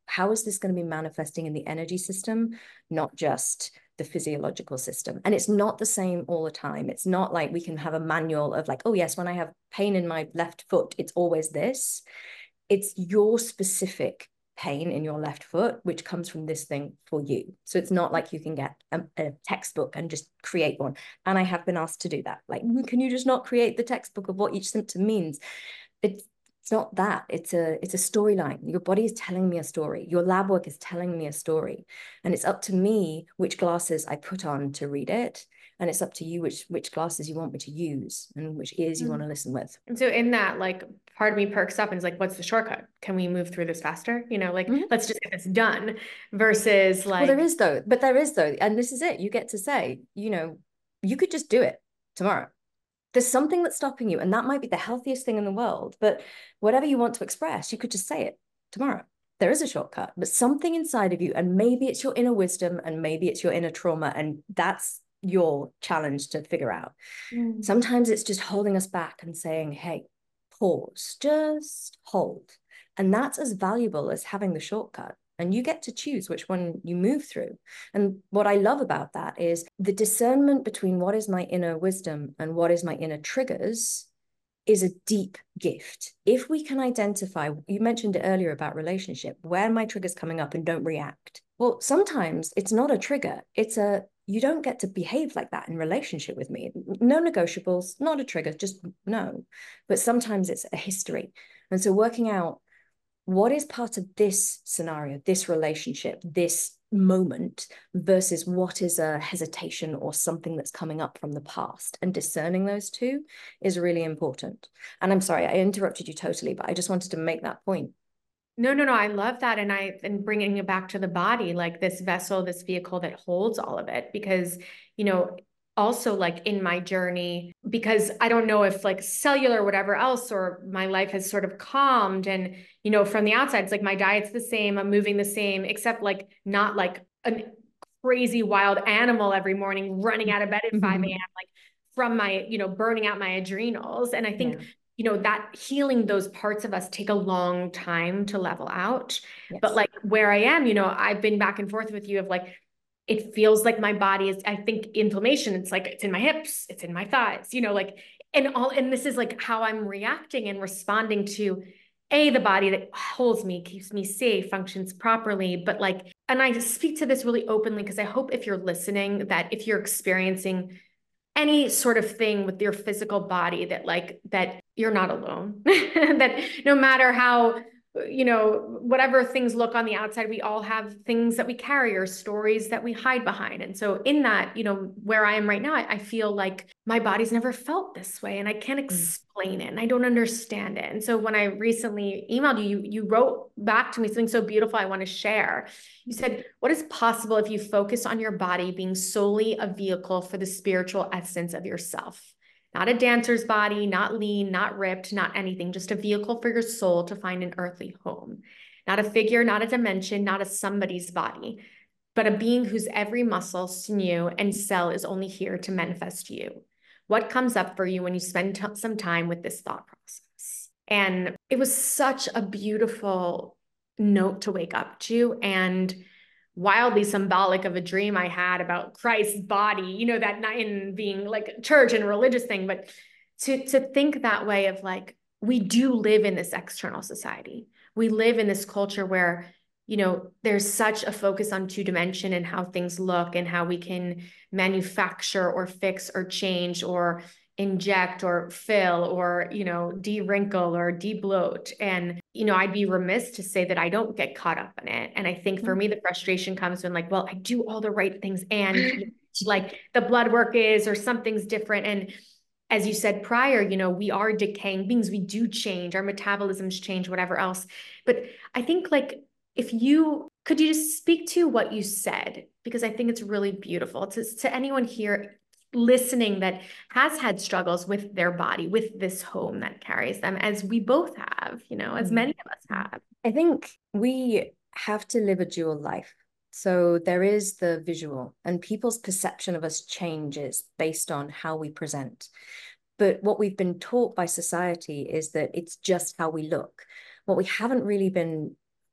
how is this going to be manifesting in the energy system, not just the physiological system? And it's not the same all the time. It's not like we can have a manual of like, oh yes, when I have pain in my left foot, it's always this. It's your specific pain in your left foot, which comes from this thing for you. So it's not like you can get a, a textbook and just create one. And I have been asked to do that. Like, can you just not create the textbook of what each symptom means? It's it's not that. It's a it's a storyline. Your body is telling me a story. Your lab work is telling me a story. And it's up to me which glasses I put on to read it. And it's up to you which which glasses you want me to use and which ears you mm. want to listen with. And so in that, like, part of me perks up and is like, what's the shortcut? Can we move through this faster? You know, like, mm-hmm. let's just get this done versus like. Well, there is though, but there is though. And this is it. You get to say, you know, you could just do it tomorrow. There's something that's stopping you, and that might be the healthiest thing in the world, but whatever you want to express, you could just say it tomorrow. There is a shortcut, but something inside of you, and maybe it's your inner wisdom and maybe it's your inner trauma, and that's your challenge to figure out. Mm. Sometimes it's just holding us back and saying, hey, pause, just hold. And that's as valuable as having the shortcut. And you get to choose which one you move through. And what I love about that is the discernment between what is my inner wisdom and what is my inner triggers is a deep gift. If we can identify, you mentioned it earlier about relationship, where are my triggers coming up and don't react? Well, sometimes it's not a trigger. It's a, you don't get to behave like that in relationship with me. No negotiables, not a trigger, just no. But sometimes it's a history. And so working out, what is part of this scenario, this relationship, this moment versus what is a hesitation or something that's coming up from the past, and discerning those two is really important. And I'm sorry, I interrupted you totally, but I just wanted to make that point. No, no, no. I love that. And I, and bringing it back to the body, like this vessel, this vehicle that holds all of it, because, you know, also like in my journey, because I don't know if like cellular or whatever else, or my life has sort of calmed, and, you know, from the outside, it's like my diet's the same, I'm moving the same, except like not like a crazy wild animal every morning running out of bed at mm-hmm. five a.m. like from my, you know, burning out my adrenals. And I think, yeah. you know, that healing those parts of us take a long time to level out. Yes. But like where I am, you know, I've been back and forth with you of like, it feels like my body is, I think inflammation, it's like, it's in my hips, it's in my thighs, you know, like, and all, and this is like how I'm reacting and responding to a, the body that holds me, keeps me safe, functions properly. But like, and I speak to this really openly, because I hope if you're listening, that if you're experiencing any sort of thing with your physical body, that like, that you're not alone, that no matter how, you know, whatever things look on the outside, we all have things that we carry or stories that we hide behind. And so in that, you know, where I am right now, I, I feel like my body's never felt this way and I can't explain it and I don't understand it. And so when I recently emailed you, you, you wrote back to me something so beautiful I want to share. You said, what is possible if you focus on your body being solely a vehicle for the spiritual essence of yourself? Not a dancer's body, not lean, not ripped, not anything, just a vehicle for your soul to find an earthly home. Not a figure, not a dimension, not a somebody's body, but a being whose every muscle, sinew, and cell is only here to manifest you. What comes up for you when you spend t- some time with this thought process? And it was such a beautiful note to wake up to, and wildly symbolic of a dream I had about Christ's body, you know, that night in being like church and religious thing, but to, to think that way of like, we do live in this external society. We live in this culture where, you know, there's such a focus on two dimension and how things look and how we can manufacture or fix or change or inject or fill or, you know, de-wrinkle or de-bloat. And, you know, I'd be remiss to say that I don't get caught up in it. And I think for me, the frustration comes when like, well, I do all the right things and like the blood work is, or something's different. And as you said prior, you know, we are decaying beings. We do change, our metabolisms change, whatever else. But I think like, if you, could you just speak to what you said? Because I think it's really beautiful to, to anyone here listening that has had struggles with their body, with this home that carries them, as we both have, you know, as many of us have. I think we have to live a dual life. So there is the visual, and people's perception of us changes based on how we present. But what we've been taught by society is that it's just how we look. What we haven't really been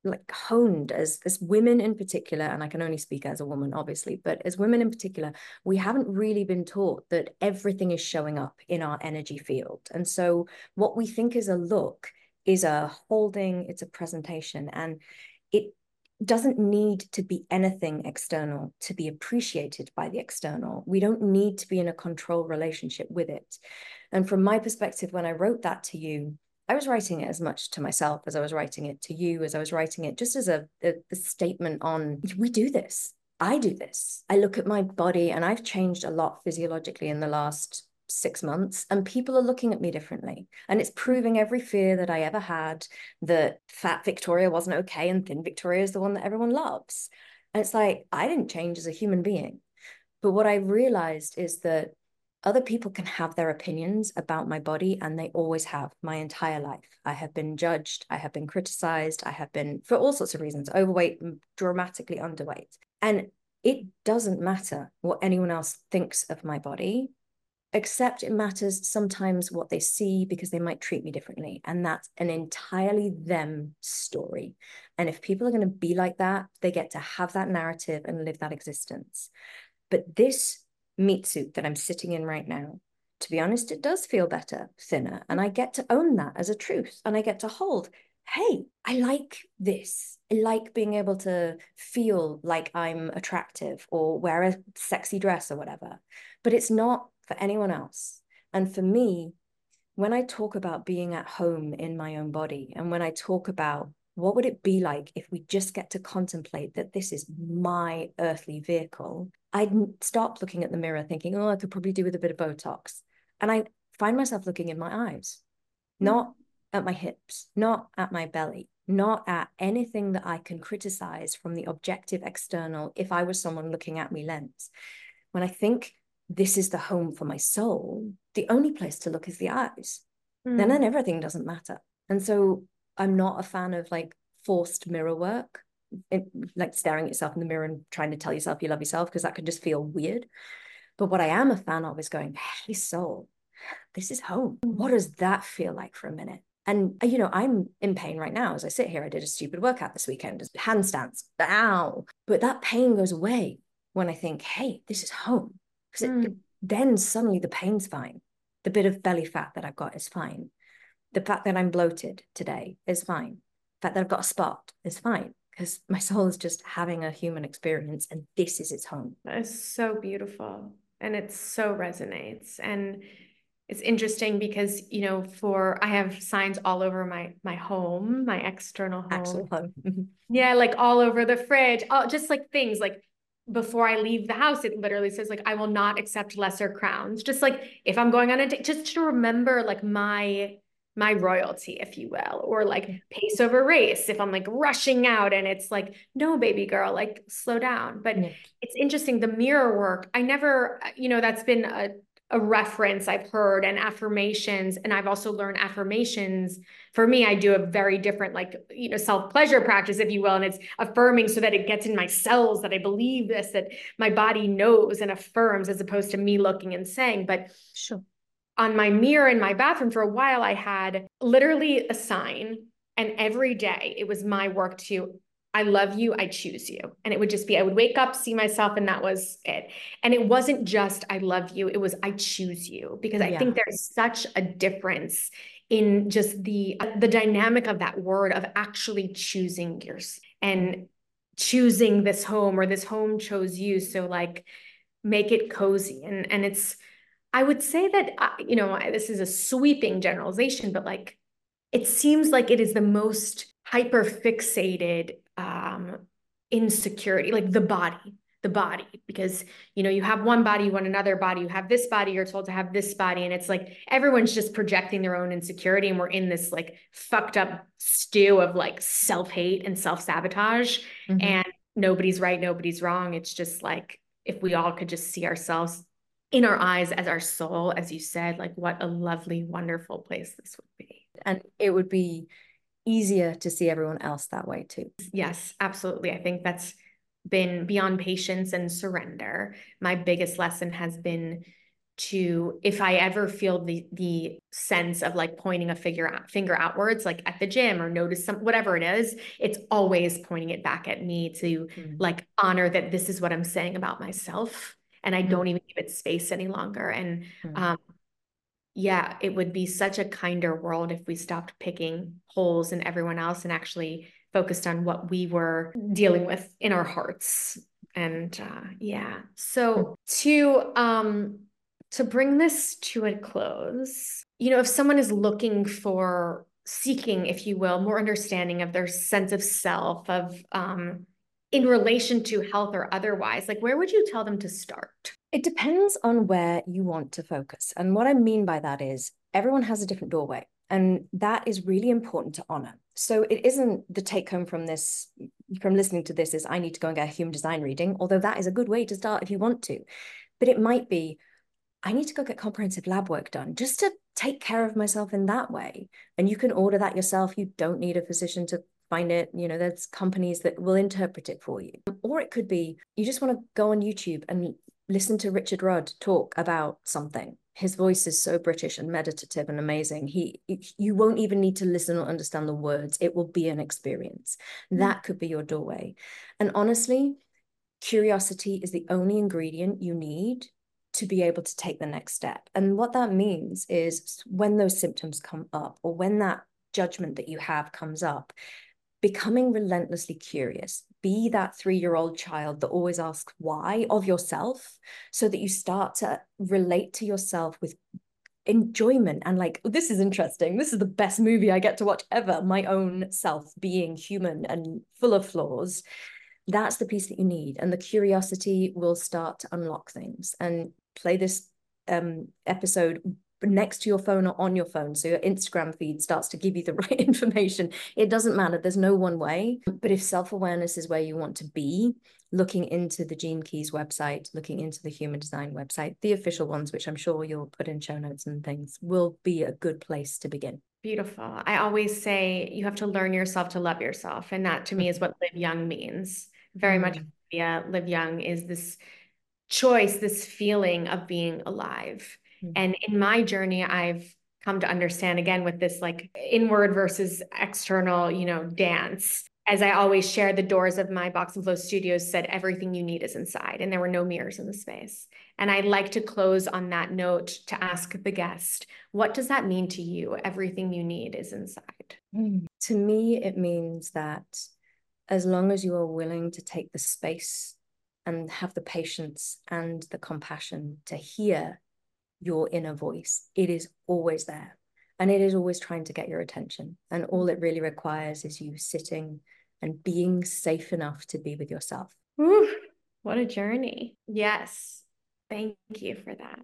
like honed as as women in particular, and I can only speak as a woman, obviously, but as women in particular, we haven't really been taught that everything is showing up in our energy field. And so what we think is a look is a holding, it's a presentation, and it doesn't need to be anything external to be appreciated by the external. We don't need to be in a control relationship with it. And from my perspective, when I wrote that to you, I was writing it as much to myself as I was writing it to you, as I was writing it just as a, a, a statement on, we do this. I do this. I look at my body, and I've changed a lot physiologically in the last six months, and people are looking at me differently. And it's proving every fear that I ever had, that fat Victoria wasn't okay and thin Victoria is the one that everyone loves. And it's like, I didn't change as a human being. But what I realized is that other people can have their opinions about my body, and they always have my entire life. I have been judged, I have been criticized, I have been, for all sorts of reasons, overweight, dramatically underweight. And it doesn't matter what anyone else thinks of my body, except it matters sometimes what they see, because they might treat me differently. And that's an entirely them story. And if people are going to be like that, they get to have that narrative and live that existence. But this meat suit that I'm sitting in right now, to be honest, it does feel better, thinner. And I get to own that as a truth. And I get to hold, hey, I like this. I like being able to feel like I'm attractive or wear a sexy dress or whatever. But it's not for anyone else. And for me, when I talk about being at home in my own body, and when I talk about what would it be like if we just get to contemplate that this is my earthly vehicle, I'd stop looking at the mirror thinking, oh, I could probably do with a bit of Botox. And I find myself looking in my eyes, not at my hips, not at my belly, not at anything that I can criticize from the objective external if I was someone looking at me lens. When I think this is the home for my soul, the only place to look is the eyes. Mm. Then, then everything doesn't matter. And so I'm not a fan of like forced mirror work, it, like staring at yourself in the mirror and trying to tell yourself you love yourself, because that can just feel weird. But what I am a fan of is going, hey, soul, this is home. What does that feel like for a minute? And, you know, I'm in pain right now as I sit here. I did a stupid workout this weekend, handstands, ow. But that pain goes away when I think, hey, this is home. Because mm. then suddenly the pain's fine. The bit of belly fat that I've got is fine. The fact that I'm bloated today is fine. The fact that I've got a spot is fine, because my soul is just having a human experience, and this is its home. That is so beautiful. And it so resonates. And it's interesting because, you know, for, I have signs all over my, my home, my external home. Actual home. Yeah. Like all over the fridge, all, just like things like before I leave the house, it literally says like, I will not accept lesser crowns. Just like if I'm going on a date, just to remember like my, my royalty, if you will, or like pace over race. If I'm like rushing out and it's like, no, baby girl, like slow down. But yeah. It's interesting. The mirror work, I never, you know, that's been a, a reference I've heard, and affirmations. And I've also learned affirmations. For me, I do a very different, like, you know, self-pleasure practice, if you will. And it's affirming so that it gets in my cells, that I believe this, that my body knows and affirms, as opposed to me looking and saying. But sure. On my mirror in my bathroom for a while, I had literally a sign, and every day it was my work to, I love you, I choose you. And it would just be, I would wake up, see myself, and that was it. And it wasn't just, I love you, it was, I choose you, because I yeah. think there's such a difference in just the, the dynamic of that word, of actually choosing yours and choosing this home, or this home chose you. So like, make it cozy. And, and it's, I would say that, you know, this is a sweeping generalization, but like, it seems like it is the most hyper fixated um, insecurity, like the body, the body, because, you know, you have one body, you want another body, you have this body, you're told to have this body. And it's like, everyone's just projecting their own insecurity. And we're in this like fucked up stew of like self-hate and self-sabotage. Mm-hmm. And nobody's right, nobody's wrong. It's just like, if we all could just see ourselves in our eyes as our soul, as you said, like what a lovely, wonderful place this would be. And it would be easier to see everyone else that way too. Yes, absolutely. I think that's been beyond patience and surrender. My biggest lesson has been to, if I ever feel the the sense of like pointing a figure finger outwards, like at the gym or notice some, whatever it is, it's always pointing it back at me to Mm. like honor that this is what I'm saying about myself. And I Mm. don't even give it space any longer. And Mm. um, yeah, it would be such a kinder world if we stopped picking holes in everyone else and actually focused on what we were dealing with in our hearts. And uh, yeah, so to um, to bring this to a close, you know, if someone is looking for, seeking, if you will, more understanding of their sense of self, of um, in relation to health or otherwise, like where would you tell them to start? It depends on where you want to focus. And what I mean by that is everyone has a different doorway, and that is really important to honor. So it isn't the take home from this, from listening to this, is I need to go and get a human design reading, although that is a good way to start if you want to. But it might be, I need to go get comprehensive lab work done just to take care of myself in that way. And you can order that yourself. You don't need a physician to find it. You know, there's companies that will interpret it for you. Or it could be, you just want to go on YouTube and listen to Richard Rudd talk about something. His voice is so British and meditative and amazing. He, you won't even need to listen or understand the words. It will be an experience. That could be your doorway. And honestly, curiosity is the only ingredient you need to be able to take the next step. And what that means is when those symptoms come up, or when that judgment that you have comes up, becoming relentlessly curious. Be that three-year-old child that always asks why of yourself, so that you start to relate to yourself with enjoyment and like, oh, this is interesting. This is the best movie I get to watch ever. My own self being human and full of flaws. That's the piece that you need. And the curiosity will start to unlock things. And play this um, episode next to your phone or on your phone, so your Instagram feed starts to give you the right information. It doesn't matter. There's no one way. But if self-awareness is where you want to be, looking into the Gene Keys website, looking into the Human Design website, the official ones, which I'm sure you'll put in show notes and things, will be a good place to begin. Beautiful. I always say you have to learn yourself to love yourself. And that to me is what Live Young means. Very mm. much, yeah, Live Young is this choice, this feeling of being alive. Mm. And in my journey, I've come to understand, again, with this like inward versus external, you know, dance. As I always share, the doors of my Box and Flow studios said everything you need is inside, and there were no mirrors in the space. And I'd like to close on that note to ask the guest, what does that mean to you? Everything you need is inside. Mm. To me, it means that as long as you are willing to take the space and have the patience and the compassion to hear your inner voice, it is always there. And it is always trying to get your attention. And all it really requires is you sitting and being safe enough to be with yourself. Ooh, what a journey. Yes. Thank you for that.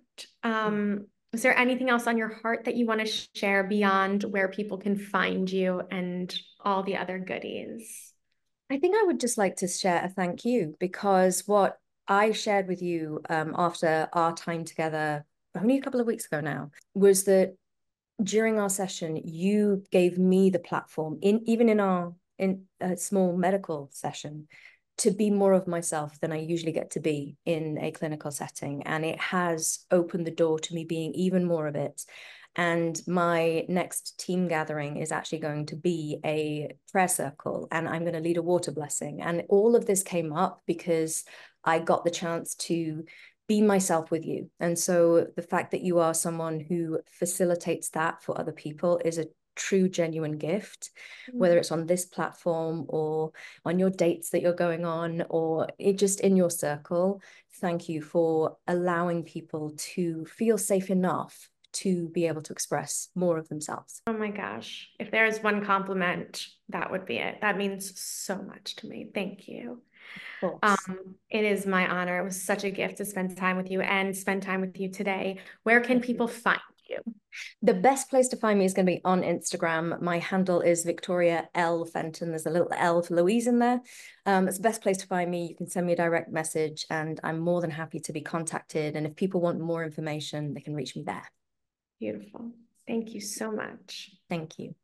Um, is there anything else on your heart that you want to share beyond where people can find you and all the other goodies? I think I would just like to share a thank you, because what I shared with you um, after our time together, only a couple of weeks ago now, was that during our session, you gave me the platform, in even in our in a small medical session, to be more of myself than I usually get to be in a clinical setting. And it has opened the door to me being even more of it. And my next team gathering is actually going to be a prayer circle, and I'm going to lead a water blessing. And all of this came up because I got the chance to be myself with you. And so the fact that you are someone who facilitates that for other people is a true, genuine gift, mm-hmm. whether it's on this platform or on your dates that you're going on, or it just in your circle. Thank you for allowing people to feel safe enough to be able to express more of themselves. Oh my gosh. If there is one compliment, that would be it. That means so much to me. Thank you. Um, it is my honor. It was such a gift to spend time with you and spend time with you today. Where can Thank people you. find you? The best place to find me is going to be on Instagram. My handle is Victoria L Fenton. There's a little L for Louise in there. Um, it's the best place to find me. You can send me a direct message, and I'm more than happy to be contacted. And if people want more information, they can reach me there. Beautiful. Thank you so much. Thank you.